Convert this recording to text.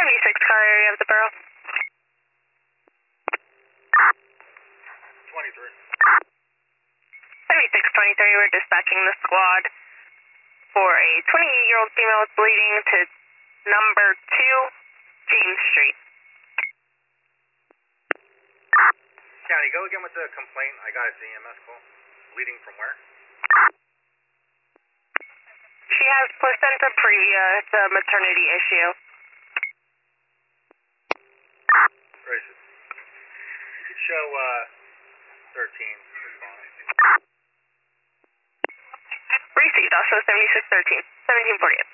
76 car area of the borough. 23. 7623, we're dispatching the squad for a 28-year-old female with bleeding to number 2 James Street. County, go again with the complaint. I got a CMS call. Bleeding from where? She has placenta previa. It's a maternity issue. Racist. You could show 13. Received, also 7613, 1748.